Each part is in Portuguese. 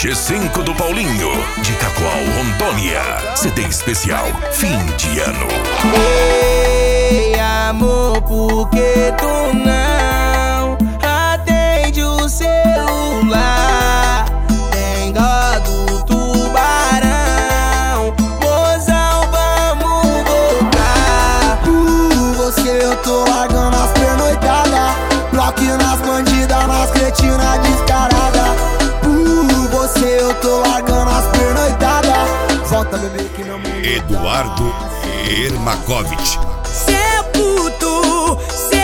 G5 do Paulinho, de Cacoal, Rondônia. CD especial, fim de ano. Ei, amor, por que tu não atende o celular? Tem dó do tubarão, mozão, vamos voltar. Você eu tô largando as pernoitadas, bloco nas bandidas, nas cretinas descarada. Você eu tô largando as pernoitadas, volta bebê que não muda. Eduardo Ermakovich. Seu puto,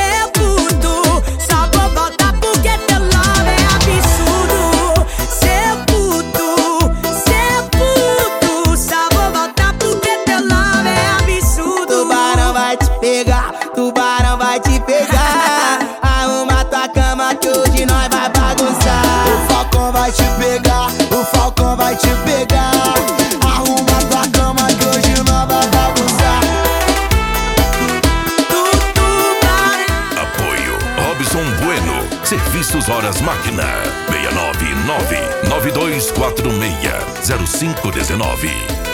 só vou voltar porque teu love é absurdo. Seu puto, só vou voltar porque teu love é absurdo. Tubarão vai te pegar, tubarão vai te pegar. Arruma tua cama que hoje nós vai bagunçar. O Falcão vai te pegar, o Falcão vai te pegar. Arruma tua cama que hoje nós vai bagunçar. Apoio Robson Bueno, Serviços Horas Máquina, 699-9246-0519.